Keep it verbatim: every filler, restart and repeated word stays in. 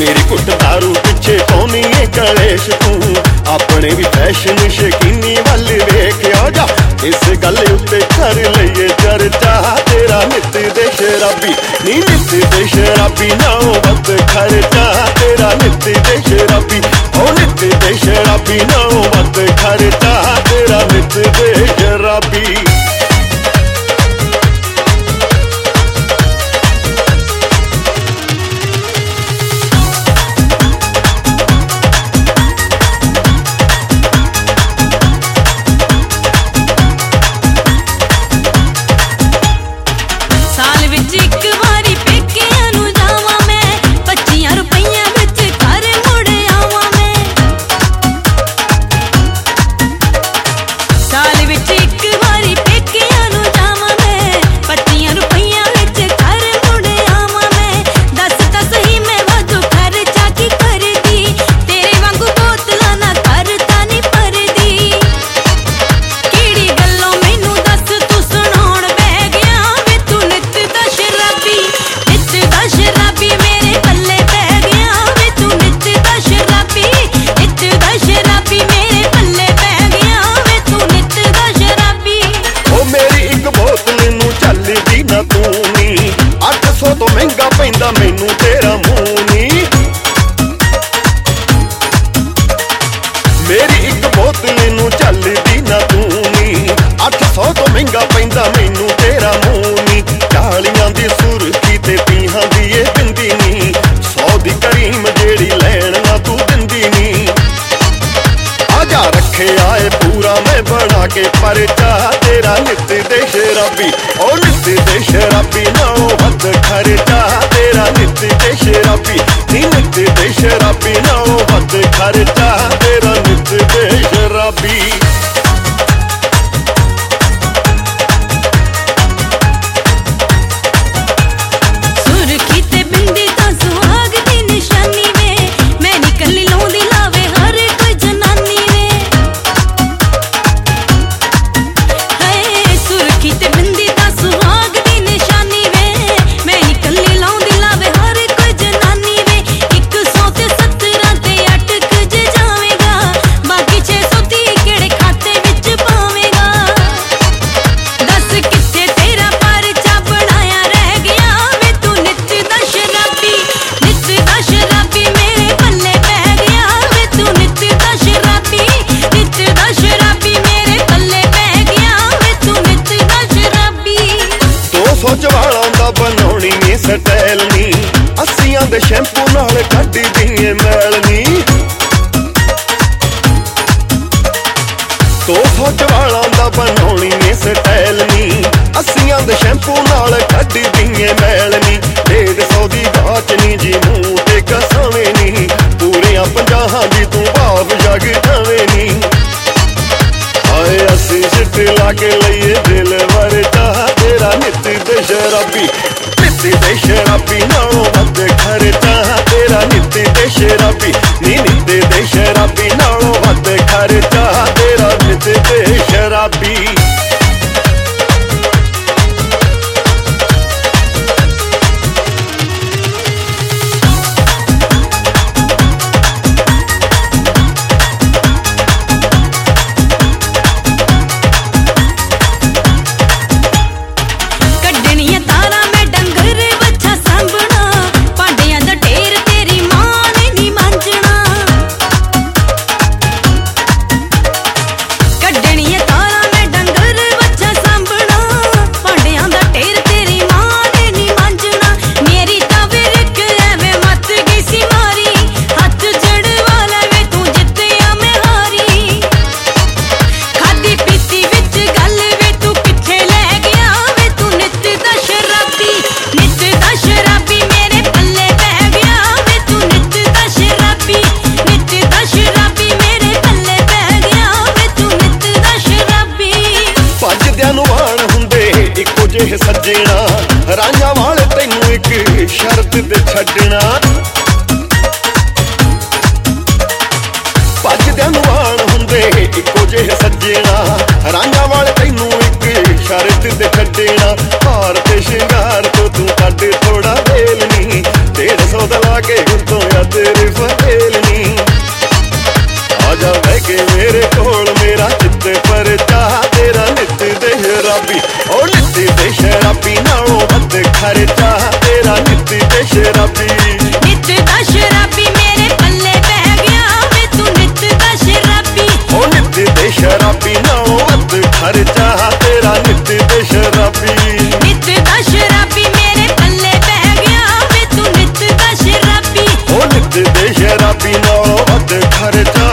मेरी कुट दारू पिछे पाउनी है कलेश तू अपने भी फैशन शकीनी वल वेख आ जा इस गल उत्ते कर लईए चर्चा तेरा नित दे शराबी नी नित दे शराबी नालों वध खर्चा तेरा नित दे शराबी ओ नित दे शराबी नालों वध खर्चा तेरा नित दे शराबी तो महंगा पैंदा मैनू तेरा मुंह नी मेरी एक बोतल नू चलदी ना तू नी अठ सौ तो महंगा पैंदा मैनू तेरा मुंह नी चालियां दी सुरखी ते तीहां दी ए बिंदी नी सौ दी करीम जेड़ी लैण ना तू दिंदी नी आजा रखे आए पूरा मैं बना के परचा तेरा नित दे शराबी ओ नित दे शराबी नालों वध खर्चा तेरा नित दे शराबी नी नित दे शराबी नालों वध खर्चा तेरा नित दे शराबी बनाउणी नी स्टाइल नी अस्सियां दे शैंपू नाल कड्डी दी मैल नी दो सौ चवालां दा बनाउणी नी स्टाइल नी अस्सियां दे शैंपू नाल कड्डी दी मैल नी डेढ़ सौ दी गाच नी जी मूंह ते कसावे नी पूरियां पंजाहां दी तू भाव जग जावे नी आए असी सिट लाके लईए दिल वरचा तेरा नित दे शराबी नित दे शराबी नालों वध खर्चा तेरा नित दे शराबी नी नित दे शराबी नालों वध खर्चा तेरा नित दे शराबी सजना रांझा वाले तेनू एक शर्त ते छड्डना भजदियां नूं आण हुंदे इक्को जिहे सजना रांझा वाले तेनू एक शर्त ते छड्डना हार ते शिंगार तो तू कड्ड थोड़ा वेल नी डेढ़ सौ दा ला के हुण तो अद तेरे फरेल नी आजा बह के मेरे कोल मेरा चित पर चाह तेरा नित दे शराबी ओ नित दे शराबी नालों वध खर्चा तेरा नित दे शराबी नित दा शराबी मेरे पल्ले बह गया वे तू नित दा शराबी ओ नित दे शराबी नालों वध खर्चा तेरा नित दे शराबी नित दा शराबी मेरे पल्ले बह गया वे तू नित दा शराबी ओ नित दे शराबी नालों वध खर्चा